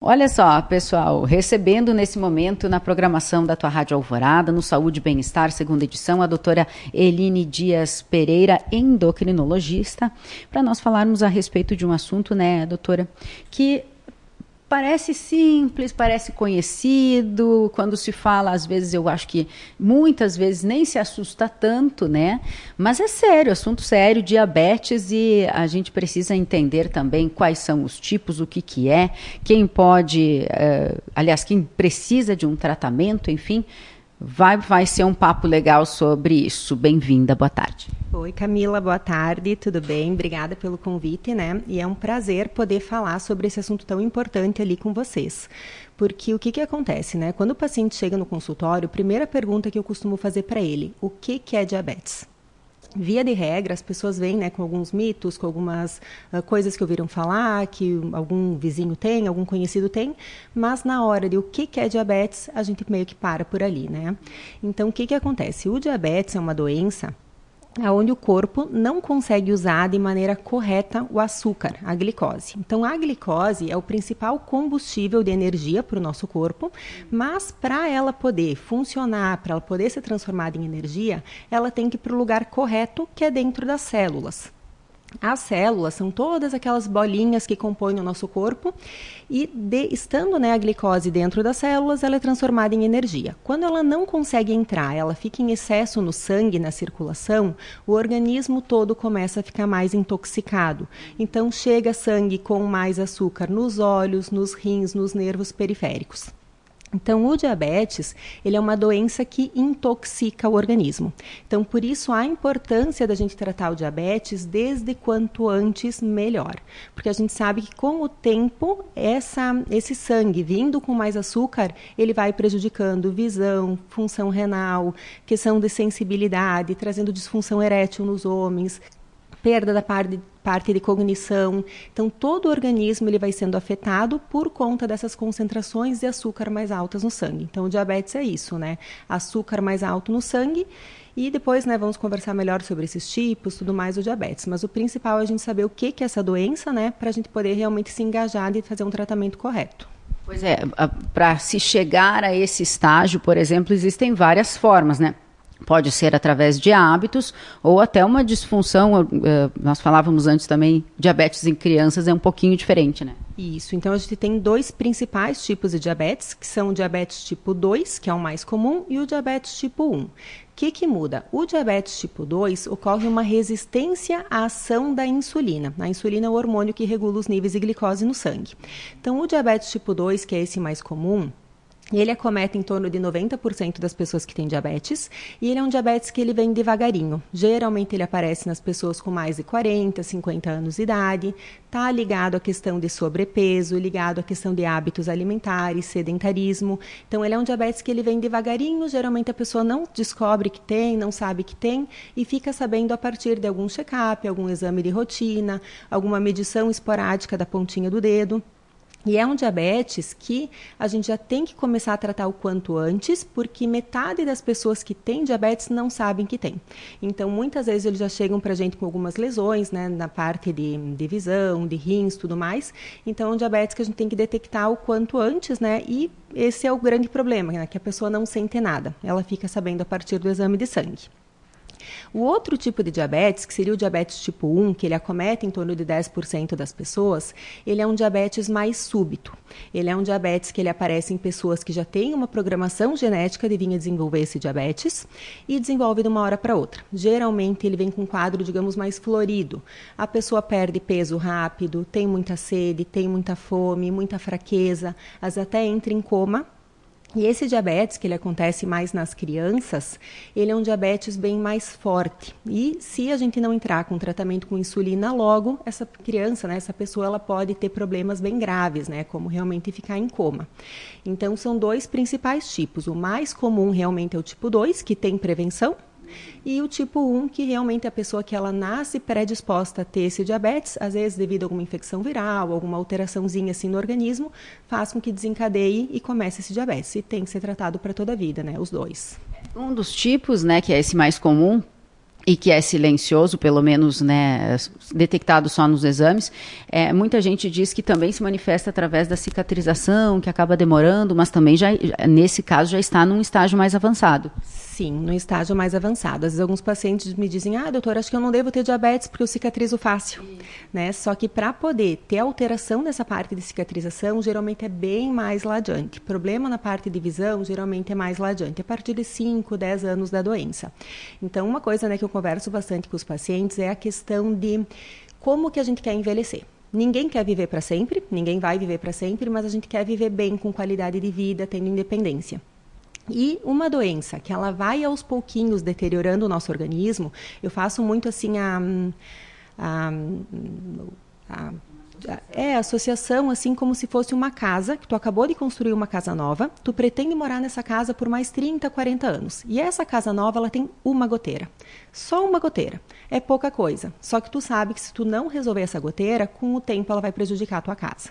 Olha só, pessoal, recebendo nesse momento na programação da tua Rádio Alvorada, no Saúde e Bem-Estar, segunda edição, a doutora Eline Dias Pereira, endocrinologista, para nós falarmos a respeito de um assunto, né, doutora, que parece simples, parece conhecido, quando se fala, às vezes eu acho que muitas vezes nem se assusta tanto, né? Mas é sério, assunto sério, diabetes, e a gente precisa entender também quais são os tipos, o que que é, quem pode, aliás, quem precisa de um tratamento, enfim, vai ser um papo legal sobre isso. Bem-vinda, boa tarde. Oi, Camila, boa tarde, tudo bem? Obrigada pelo convite, né? E é um prazer poder falar sobre esse assunto tão importante ali com vocês. Porque o que acontece, né? Quando o paciente chega no consultório, a primeira pergunta que eu costumo fazer para ele, o que é diabetes? Via de regra, as pessoas vêm, né, com alguns mitos, com algumas coisas que ouviram falar, que algum vizinho tem, algum conhecido tem, mas na hora de o que é diabetes, a gente meio que para por ali, né? Então, o que acontece? O diabetes é uma doença onde o corpo não consegue usar de maneira correta o açúcar, a glicose. Então, a glicose é o principal combustível de energia para o nosso corpo, mas para ela poder funcionar, para ela poder ser transformada em energia, ela tem que ir para o lugar correto, que é dentro das células. As células são todas aquelas bolinhas que compõem o nosso corpo e, estando, né, a glicose dentro das células, ela é transformada em energia. Quando ela não consegue entrar, ela fica em excesso no sangue, na circulação, o organismo todo começa a ficar mais intoxicado. Então, chega sangue com mais açúcar nos olhos, nos rins, nos nervos periféricos. Então, o diabetes, ele é uma doença que intoxica o organismo. Então, por isso, a importância da gente tratar o diabetes desde quanto antes, melhor. Porque a gente sabe que, com o tempo, esse sangue vindo com mais açúcar, ele vai prejudicando visão, função renal, questão de sensibilidade, trazendo disfunção erétil nos homens, perda da parte de cognição. Então, todo o organismo ele vai sendo afetado por conta dessas concentrações de açúcar mais altas no sangue. Então, o diabetes é isso, né? Açúcar mais alto no sangue. E depois, né, vamos conversar melhor sobre esses tipos, tudo mais do diabetes. Mas o principal é a gente saber o que é essa doença, né? Para a gente poder realmente se engajar e fazer um tratamento correto. Pois é, para se chegar a esse estágio, por exemplo, existem várias formas, né? Pode ser através de hábitos ou até uma disfunção, nós falávamos antes também, diabetes em crianças é um pouquinho diferente, né? Isso, então a gente tem dois principais tipos de diabetes, que são o diabetes tipo 2, que é o mais comum, e o diabetes tipo 1. O que muda? O diabetes tipo 2 ocorre uma resistência à ação da insulina. A insulina é o hormônio que regula os níveis de glicose no sangue. Então, o diabetes tipo 2, que é esse mais comum, ele acomete em torno de 90% das pessoas que têm diabetes, e ele é um diabetes que ele vem devagarinho. Geralmente ele aparece nas pessoas com mais de 40, 50 anos de idade, está ligado à questão de sobrepeso, ligado à questão de hábitos alimentares, sedentarismo. Então ele é um diabetes que ele vem devagarinho, geralmente a pessoa não descobre que tem, não sabe que tem, e fica sabendo a partir de algum check-up, algum exame de rotina, alguma medição esporádica da pontinha do dedo. E é um diabetes que a gente já tem que começar a tratar o quanto antes, porque metade das pessoas que têm diabetes não sabem que tem. Então, muitas vezes eles já chegam para a gente com algumas lesões, né, na parte de visão, de rins, tudo mais. Então, é um diabetes que a gente tem que detectar o quanto antes, né, e esse é o grande problema, né, que a pessoa não sente nada. Ela fica sabendo a partir do exame de sangue. O outro tipo de diabetes, que seria o diabetes tipo 1, que ele acomete em torno de 10% das pessoas, ele é um diabetes mais súbito. Ele é um diabetes que ele aparece em pessoas que já têm uma programação genética de vir a desenvolver esse diabetes e desenvolve de uma hora para outra. Geralmente ele vem com um quadro, digamos, mais florido. A pessoa perde peso rápido, tem muita sede, tem muita fome, muita fraqueza, às vezes até entra em coma. E esse diabetes, que ele acontece mais nas crianças, ele é um diabetes bem mais forte. E se a gente não entrar com tratamento com insulina logo, essa criança, né, essa pessoa, ela pode ter problemas bem graves, né, como realmente ficar em coma. Então, são dois principais tipos. O mais comum realmente é o tipo 2, que tem prevenção, e o tipo 1, que realmente é a pessoa que ela nasce predisposta a ter esse diabetes, às vezes devido a alguma infecção viral, alguma alteraçãozinha assim no organismo, faz com que desencadeie e comece esse diabetes. E tem que ser tratado para toda a vida, né, os dois. Um dos tipos, né, que é esse mais comum, e que é silencioso, pelo menos, né, detectado só nos exames, muita gente diz que também se manifesta através da cicatrização, que acaba demorando, mas também nesse caso já está num estágio mais avançado. Sim, no estágio mais avançado. Às vezes alguns pacientes me dizem, doutora, acho que eu não devo ter diabetes porque eu cicatrizo fácil, né? Só que para poder ter alteração nessa parte de cicatrização, geralmente é bem mais lá adiante. Problema na parte de visão, geralmente é mais lá adiante, a partir de 5, 10 anos da doença. Então, uma coisa, né, que eu converso bastante com os pacientes é a questão de como que a gente quer envelhecer. Ninguém quer viver para sempre, ninguém vai viver para sempre, mas a gente quer viver bem, com qualidade de vida, tendo independência. E uma doença que ela vai aos pouquinhos deteriorando o nosso organismo, eu faço muito assim a associação assim como se fosse uma casa, que tu acabou de construir uma casa nova, tu pretende morar nessa casa por mais 30, 40 anos. E essa casa nova, ela tem uma goteira. Só uma goteira. É pouca coisa. Só que tu sabe que se tu não resolver essa goteira, com o tempo ela vai prejudicar a tua casa.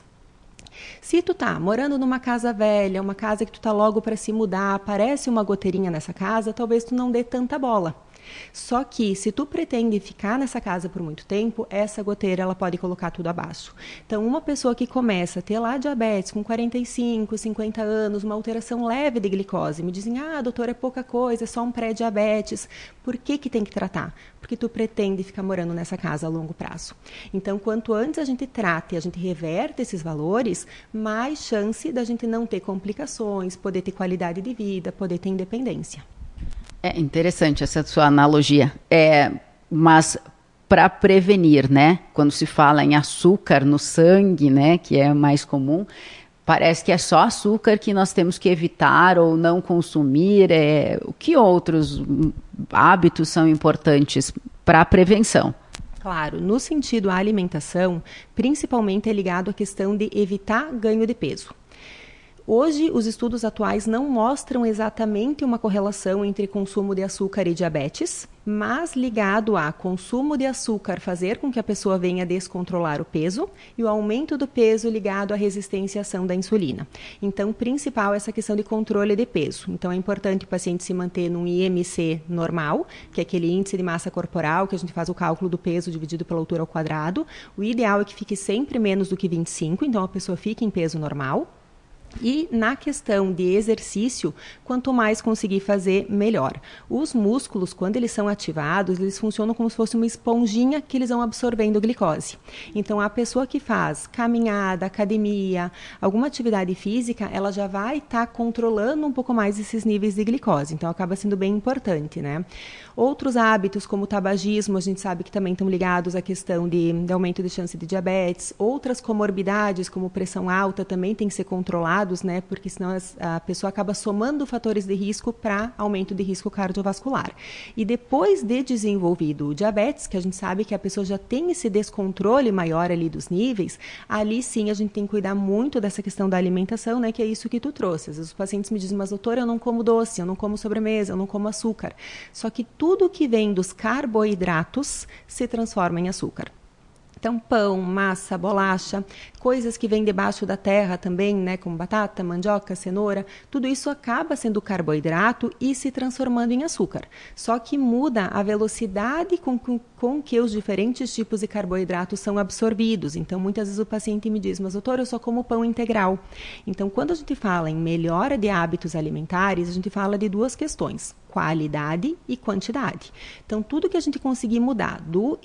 Se tu tá morando numa casa velha, uma casa que tu tá logo para se mudar, aparece uma goteirinha nessa casa, talvez tu não dê tanta bola. Só que se tu pretende ficar nessa casa por muito tempo, essa goteira ela pode colocar tudo abaixo. Então, uma pessoa que começa a ter lá diabetes com 45, 50 anos, uma alteração leve de glicose, me dizem, doutora, é pouca coisa, é só um pré-diabetes. Por que tem que tratar? Porque tu pretende ficar morando nessa casa a longo prazo. Então, quanto antes a gente trata e a gente reverte esses valores, mais chance da gente não ter complicações, poder ter qualidade de vida, poder ter independência. É interessante essa sua analogia, mas para prevenir, né, quando se fala em açúcar no sangue, né, que é mais comum, parece que é só açúcar que nós temos que evitar ou não consumir. Que outros hábitos são importantes para a prevenção? Claro, no sentido a alimentação, principalmente é ligado à questão de evitar ganho de peso. Hoje, os estudos atuais não mostram exatamente uma correlação entre consumo de açúcar e diabetes, mas ligado a consumo de açúcar fazer com que a pessoa venha descontrolar o peso e o aumento do peso ligado à resistência à ação da insulina. Então, principal é essa questão de controle de peso. Então, é importante o paciente se manter num IMC normal, que é aquele índice de massa corporal, que a gente faz o cálculo do peso dividido pela altura ao quadrado. O ideal é que fique sempre menos do que 25, então a pessoa fique em peso normal. E na questão de exercício, quanto mais conseguir fazer, melhor. Os músculos, quando eles são ativados, eles funcionam como se fosse uma esponjinha que eles vão absorvendo glicose. Então, a pessoa que faz caminhada, academia, alguma atividade física, ela já vai estar controlando um pouco mais esses níveis de glicose. Então, acaba sendo bem importante, né? Outros hábitos, como o tabagismo, a gente sabe que também estão ligados à questão de aumento de chance de diabetes. Outras comorbidades, como pressão alta, também tem que ser controlados, né? Porque senão a pessoa acaba somando fatores de risco para aumento de risco cardiovascular. E depois de desenvolvido o diabetes, que a gente sabe que a pessoa já tem esse descontrole maior ali dos níveis, ali sim a gente tem que cuidar muito dessa questão da alimentação, né? Que é isso que tu trouxe. Às vezes os pacientes me dizem, mas doutora, eu não como doce, eu não como sobremesa, eu não como açúcar. Só que tudo que vem dos carboidratos se transforma em açúcar. Então, pão, massa, bolacha, coisas que vêm debaixo da terra também, né, como batata, mandioca, cenoura, tudo isso acaba sendo carboidrato e se transformando em açúcar. Só que muda a velocidade com que os diferentes tipos de carboidratos são absorvidos. Então, muitas vezes o paciente me diz, mas doutor, eu só como pão integral. Então, quando a gente fala em melhora de hábitos alimentares, a gente fala de duas questões, qualidade e quantidade. Então, tudo que a gente conseguir mudar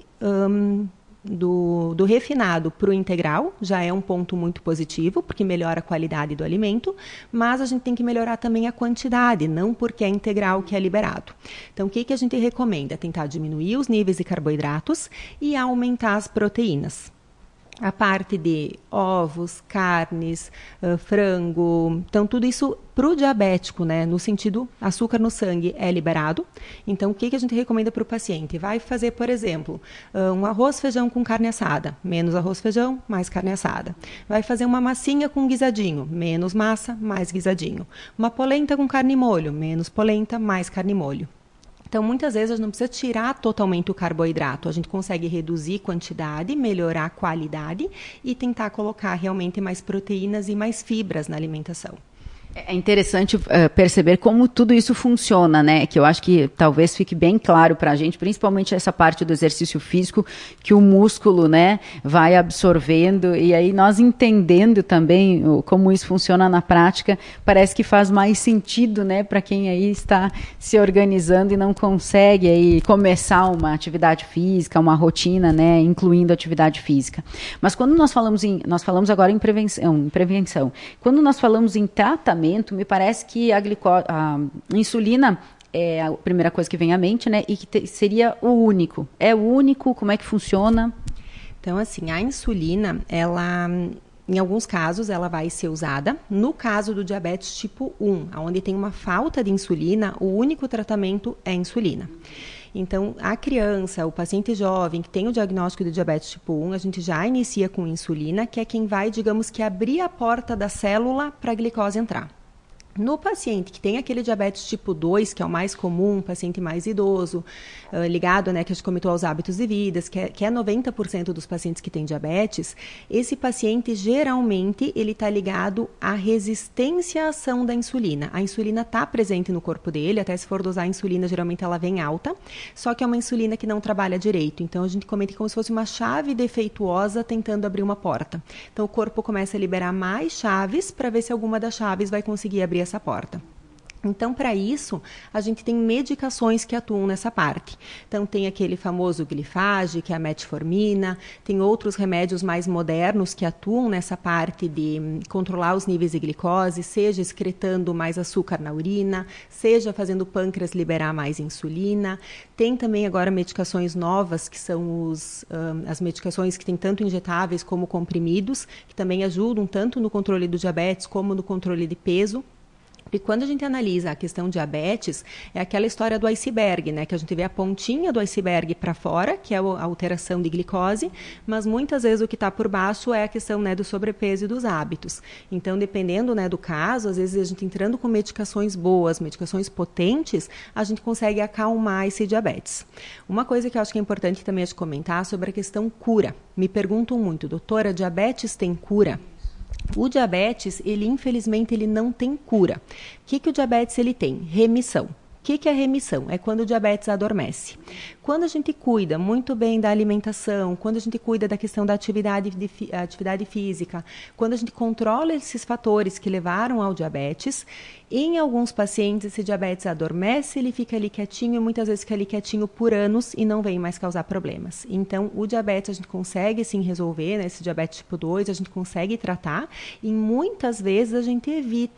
do refinado para o integral já é um ponto muito positivo, porque melhora a qualidade do alimento, mas a gente tem que melhorar também a quantidade, não porque é integral que é liberado. Então, o que a gente recomenda? Tentar diminuir os níveis de carboidratos e aumentar as proteínas. A parte de ovos, carnes, frango, então tudo isso para o diabético, né? No sentido, açúcar no sangue é liberado. Então, o que a gente recomenda para o paciente? Vai fazer, por exemplo, um arroz, feijão com carne assada. Menos arroz, feijão, mais carne assada. Vai fazer uma massinha com guisadinho. Menos massa, mais guisadinho. Uma polenta com carne e molho. Menos polenta, mais carne e molho. Então, muitas vezes, a gente não precisa tirar totalmente o carboidrato. A gente consegue reduzir quantidade, melhorar a qualidade e tentar colocar realmente mais proteínas e mais fibras na alimentação. É interessante perceber como tudo isso funciona, né? Que eu acho que talvez fique bem claro para a gente, principalmente essa parte do exercício físico, que o músculo, né, vai absorvendo, e aí nós entendendo também como isso funciona na prática, parece que faz mais sentido, né, para quem aí está se organizando e não consegue aí começar uma atividade física, uma rotina, né, incluindo atividade física. Mas quando nós falamos agora em prevenção. Quando nós falamos em tratamento, me parece que a insulina é a primeira coisa que vem à mente, né? E que seria o único. É o único? Como é que funciona? Então, assim, a insulina, ela, em alguns casos, ela vai ser usada. No caso do diabetes tipo 1, onde tem uma falta de insulina, o único tratamento é a insulina. Então, a criança, o paciente jovem que tem o diagnóstico de diabetes tipo 1, a gente já inicia com insulina, que é quem vai, digamos que, abrir a porta da célula para a glicose entrar. No paciente que tem aquele diabetes tipo 2, que é o mais comum, paciente mais idoso, ligado, né, que a gente comentou aos hábitos de vida, que é 90% dos pacientes que têm diabetes, esse paciente geralmente ele está ligado à resistência à ação da insulina. A insulina está presente no corpo dele, até se for dosar a insulina, geralmente ela vem alta, só que é uma insulina que não trabalha direito. Então a gente comenta como se fosse uma chave defeituosa tentando abrir uma porta. Então o corpo começa a liberar mais chaves para ver se alguma das chaves vai conseguir abrir essa porta. Então, para isso, a gente tem medicações que atuam nessa parte. Então, tem aquele famoso Glifage, que é a metformina, tem outros remédios mais modernos que atuam nessa parte de controlar os níveis de glicose, seja excretando mais açúcar na urina, seja fazendo o pâncreas liberar mais insulina. Tem também agora medicações novas, que são as medicações que tem tanto injetáveis como comprimidos, que também ajudam tanto no controle do diabetes como no controle de peso. E quando a gente analisa a questão diabetes, é aquela história do iceberg, né? Que a gente vê a pontinha do iceberg para fora, que é a alteração de glicose, mas muitas vezes o que está por baixo é a questão, né, do sobrepeso e dos hábitos. Então, dependendo, né, do caso, às vezes a gente entrando com medicações boas, medicações potentes, a gente consegue acalmar esse diabetes. Uma coisa que eu acho que é importante também a gente comentar sobre a questão cura. Me perguntam muito, doutora, diabetes tem cura? O diabetes, infelizmente, ele não tem cura. O que o diabetes ele tem? Remissão. O que é remissão? É quando o diabetes adormece. Quando a gente cuida muito bem da alimentação, quando a gente cuida da questão da atividade física, quando a gente controla esses fatores que levaram ao diabetes, em alguns pacientes esse diabetes adormece, ele fica ali quietinho e muitas vezes fica ali quietinho por anos e não vem mais causar problemas. Então, o diabetes a gente consegue sim resolver, né? Esse diabetes tipo 2 a gente consegue tratar e muitas vezes a gente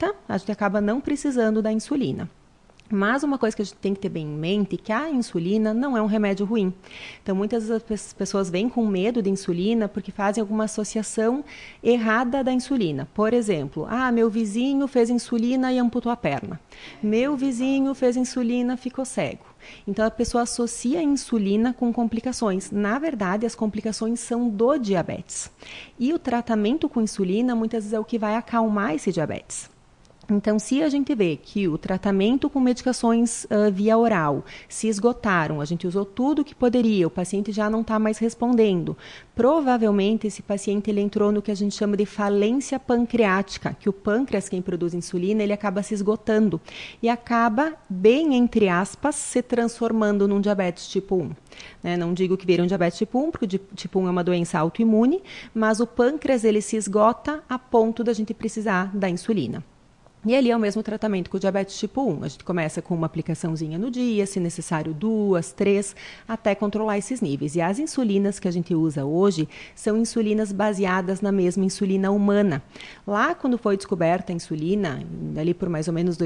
acaba não precisando da insulina. Mas uma coisa que a gente tem que ter bem em mente é que a insulina não é um remédio ruim. Então, muitas das pessoas vêm com medo de insulina porque fazem alguma associação errada da insulina. Por exemplo, meu vizinho fez insulina e amputou a perna. Meu vizinho fez insulina e ficou cego. Então, a pessoa associa a insulina com complicações. Na verdade, as complicações são do diabetes. E o tratamento com insulina, muitas vezes, é o que vai acalmar esse diabetes. Então, se a gente vê que o tratamento com medicações via oral se esgotaram, a gente usou tudo que poderia, o paciente já não está mais respondendo, provavelmente esse paciente ele entrou no que a gente chama de falência pancreática, que o pâncreas, quem produz insulina, ele acaba se esgotando e acaba, bem entre aspas, se transformando num diabetes tipo 1. Né? Não digo que vira um diabetes tipo 1, porque o tipo 1 é uma doença autoimune, mas o pâncreas ele se esgota a ponto da gente precisar da insulina. E ali é o mesmo tratamento que o diabetes tipo 1. A gente começa com uma aplicaçãozinha no dia, se necessário 2, 3, até controlar esses níveis. E as insulinas que a gente usa hoje são insulinas baseadas na mesma insulina humana. Lá, quando foi descoberta a insulina, ali por mais ou menos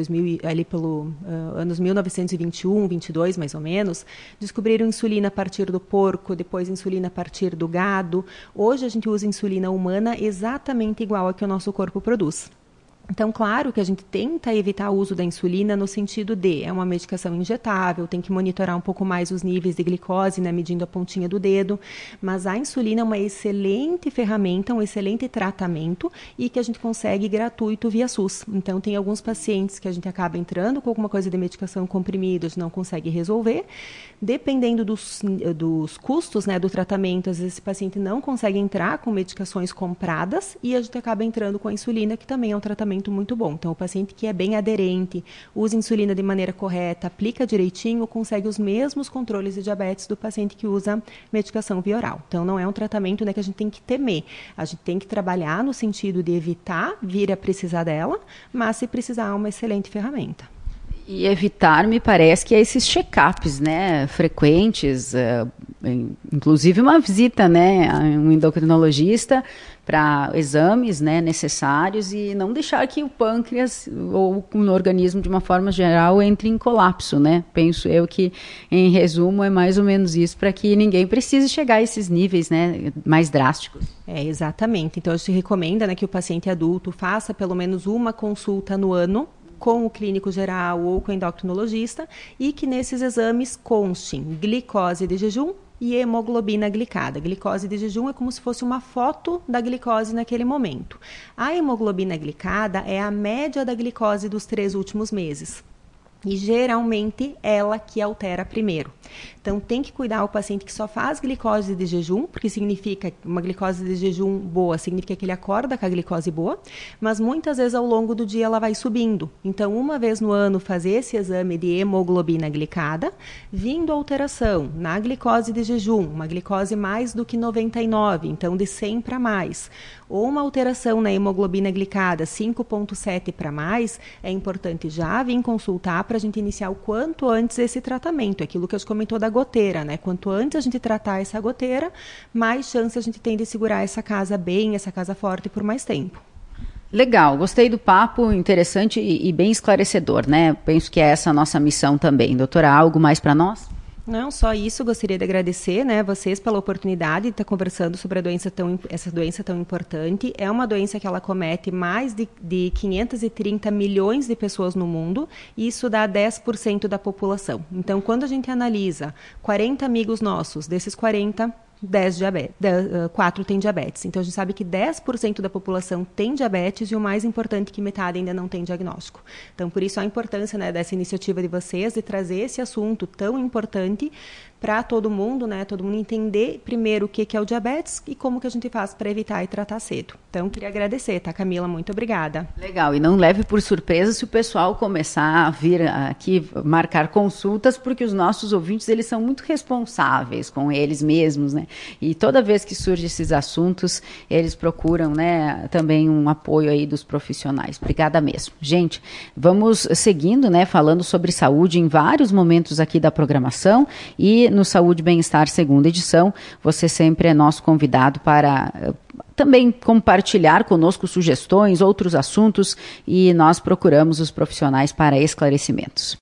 anos 1921, 22 mais ou menos, descobriram insulina a partir do porco, depois insulina a partir do gado. Hoje a gente usa insulina humana exatamente igual a que o nosso corpo produz. Então, claro que a gente tenta evitar o uso da insulina no sentido de, é uma medicação injetável, tem que monitorar um pouco mais os níveis de glicose, né, medindo a pontinha do dedo, mas a insulina é uma excelente ferramenta, um excelente tratamento e que a gente consegue gratuito via SUS. Então, tem alguns pacientes que a gente acaba entrando com alguma coisa de medicação comprimida, a gente não consegue resolver. Dependendo dos custos, né, do tratamento, às vezes esse paciente não consegue entrar com medicações compradas e a gente acaba entrando com a insulina, que também é um tratamento tratamento muito bom. Então, o paciente que é bem aderente, usa insulina de maneira correta, aplica direitinho, consegue os mesmos controles de diabetes do paciente que usa medicação via oral. Então, não é um tratamento, né, que a gente tem que temer. A gente tem que trabalhar no sentido de evitar vir a precisar dela, mas se precisar, é uma excelente ferramenta. E evitar, me parece, que é esses check-ups, né, frequentes, inclusive uma visita, né, a um endocrinologista para exames, né, necessários, e não deixar que o pâncreas ou o organismo, de uma forma geral, entre em colapso, né. Penso eu que, em resumo, é mais ou menos isso, para que ninguém precise chegar a esses níveis, né, mais drásticos. Exatamente. Então, a gente recomenda, né, que o paciente adulto faça pelo menos uma consulta no ano, com o clínico geral ou com o endocrinologista, e que nesses exames constem glicose de jejum e hemoglobina glicada. A glicose de jejum é como se fosse uma foto da glicose naquele momento. A hemoglobina glicada é a média da glicose dos 3 últimos meses. E geralmente ela que altera primeiro. Então tem que cuidar o paciente que só faz glicose de jejum, porque significa uma glicose de jejum boa, significa que ele acorda com a glicose boa, mas muitas vezes ao longo do dia ela vai subindo. Então uma vez no ano fazer esse exame de hemoglobina glicada, vindo alteração na glicose de jejum, uma glicose mais do que 99, então de 100 para mais, ou uma alteração na hemoglobina glicada 5,7 para mais, é importante já vir consultar para a gente iniciar o quanto antes esse tratamento, aquilo que a gente comentou da goteira, né? Quanto antes a gente tratar essa goteira, mais chance a gente tem de segurar essa casa bem, essa casa forte por mais tempo. Legal, gostei do papo, interessante e bem esclarecedor, né? Penso que é essa a nossa missão também. Doutora, algo mais para nós? Não, só isso, gostaria de agradecer, né, vocês pela oportunidade de estar conversando sobre essa doença tão importante. É uma doença que ela comete mais de 530 milhões de pessoas no mundo, e isso dá 10% da população. Então, quando a gente analisa 40 amigos nossos, desses 40, 4 têm diabetes. Então, a gente sabe que 10% da população tem diabetes, e o mais importante, que metade ainda não tem diagnóstico. Então, por isso a importância, né, dessa iniciativa de vocês, de trazer esse assunto tão importante para todo mundo, né, todo mundo entender primeiro o que é o diabetes e como que a gente faz para evitar e tratar cedo. Então, queria agradecer, tá, Camila? Muito obrigada. Legal, e não leve por surpresa se o pessoal começar a vir aqui marcar consultas, porque os nossos ouvintes, eles são muito responsáveis com eles mesmos, né? E toda vez que surgem esses assuntos, eles procuram, né, também um apoio aí dos profissionais. Obrigada mesmo. Gente, vamos seguindo, né, falando sobre saúde em vários momentos aqui da programação, e no Saúde e Bem-Estar, segunda edição, você sempre é nosso convidado para também compartilhar conosco sugestões, outros assuntos, e nós procuramos os profissionais para esclarecimentos.